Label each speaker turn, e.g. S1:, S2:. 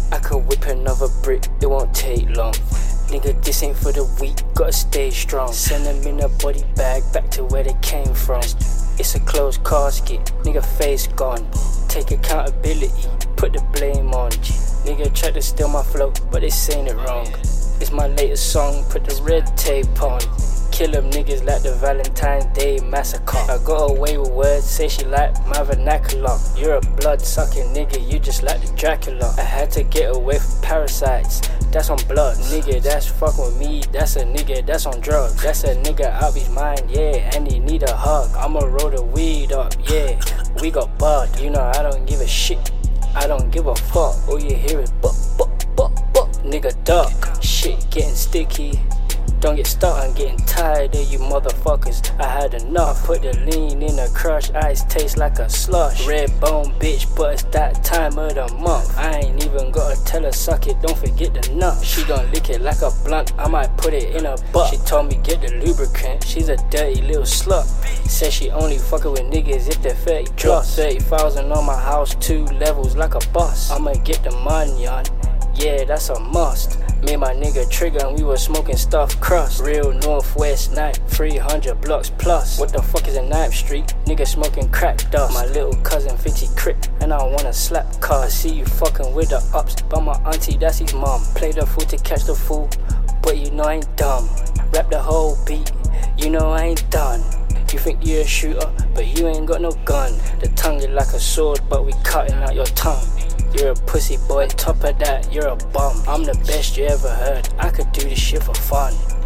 S1: I could whip another brick, it won't take long. Nigga, this ain't for the weak, gotta stay strong. Send them in a body bag back to where they came from. It's a closed casket, nigga face gone. Take accountability, put the blame on. Nigga tried to steal my flow, but they saying it wrong. It's my latest song, put the red tape on. Kill them niggas like the Valentine's Day massacre. I got away with words, say she like my vernacular. You're a blood-sucking nigga, you just like the Dracula. I had to get away from parasites, that's on blood. Nigga, that's fucking with me, that's a nigga, that's on drugs. That's a nigga out his mind, yeah, and he need a hug. I'ma roll the weed up, yeah, we got bud. You know I don't give a shit, I don't give a fuck. All you hear is buck, nigga duck. Shit getting sticky, don't get stuck, I'm getting tired of you motherfuckers. I had enough, put the lean in a crush, ice taste like a slush. Red bone bitch, but it's that time of the month. I ain't even gotta tell her suck it, don't forget the nut. She gon' lick it like a blunt, I might put it in her butt. She told me get the lubricant, she's a dirty little slut. Said she only fuckin' with niggas if they're 30 plus. 30,000 on my house, 2 levels like a bus. I'ma get the money on, yeah, that's a must. Me and my nigga Trigger and we were smoking stuffed crust. Real Northwest night, 300 blocks plus. What the fuck is a Ninth Street? Nigga smoking crack dust. My little cousin 50 crit and I wanna slap car. I see you fucking with the ups, but my auntie that's his mom. Play the fool to catch the fool, but you know I ain't dumb. Rap the whole beat, you know I ain't done. You think you're a shooter, but you ain't got no gun. The tongue is like a sword, but we cutting out your tongue. You're a pussy boy, top of that, you're a bum. I'm the best you ever heard, I could do this shit for fun.